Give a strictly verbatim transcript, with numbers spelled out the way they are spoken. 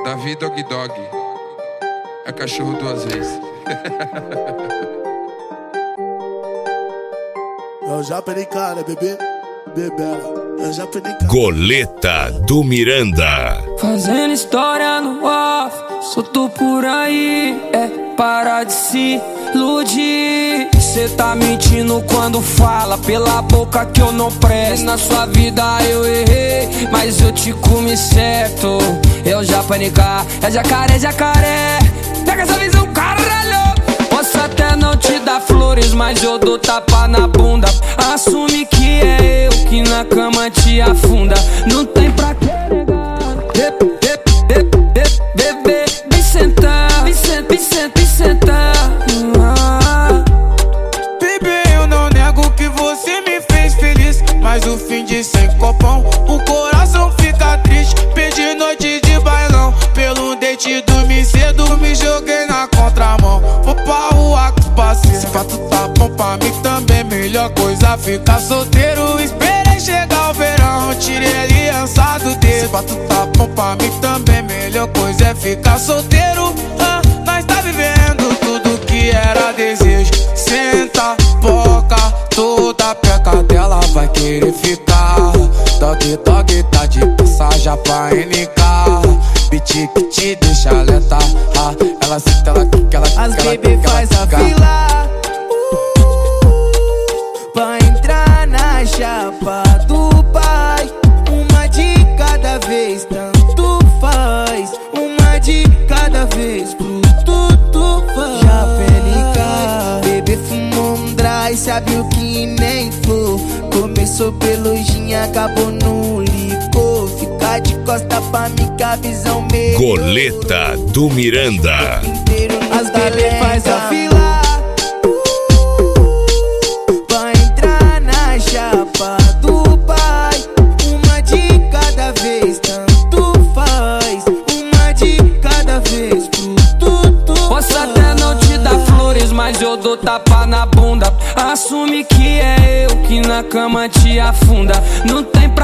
Davi Dog Dog é cachorro duas vezes. Eu já perdi cara, bebê, bebela. Eu já perdi cara. Goleta do Miranda. Fazendo história no off, solto por aí. É parar de se iludir. Cê tá mentindo quando fala pela boca que eu não presto. Na sua vida eu errei, mas eu te comi certo. Eu já panicar, é jacaré, jacaré. Pega essa visão, caralho. Posso até não te dar flores, mas eu dou tapa na bunda. Assume que é eu que na cama te afunda. Não tem pra que negar. Bebê, vem sentar, vem sentar, vem sentar, vem sentar. Bebê, eu não nego que você me fez feliz, mas o fim de sem copão, o coração fica triste. Perdi noite de bailão, pelo date dormi cedo, me joguei na contramão. Vou pra rua com os parceiros, se fato tá bom pra mim também. Melhor coisa ficar solteiro, esperei chegar o verão, tirei a aliança do dedo. Se fato tá bom pra mim também, melhor coisa é ficar solteiro. ah, Nós tá vivendo tudo que era desejo. Senta, boca, toda peca dela vai querer ficar. Dog, dog, tá de passagem pra N K. Beat que te deixa lenta, ah, ela senta, ela quica, ela quica. As bebê faz a fila pra entrar na chapa do pai. Uma de cada vez, tanto faz. Uma de cada vez, pro tudo faz. Já pelica, bebê fumou um dry, sabe o que nem flor. Começou pelo gin, acabou no licor. Fica de costa pra mim que a visão meio. Goleta do Miranda. As bebê faz a fila pra entrar na chapa do pai. Uma de cada vez, tanto faz. Uma de cada vez, pro tudo. Posso até não te dar flores, mas eu dou tapa na bunda. Assume que é eu que na cama te afunda. Não tem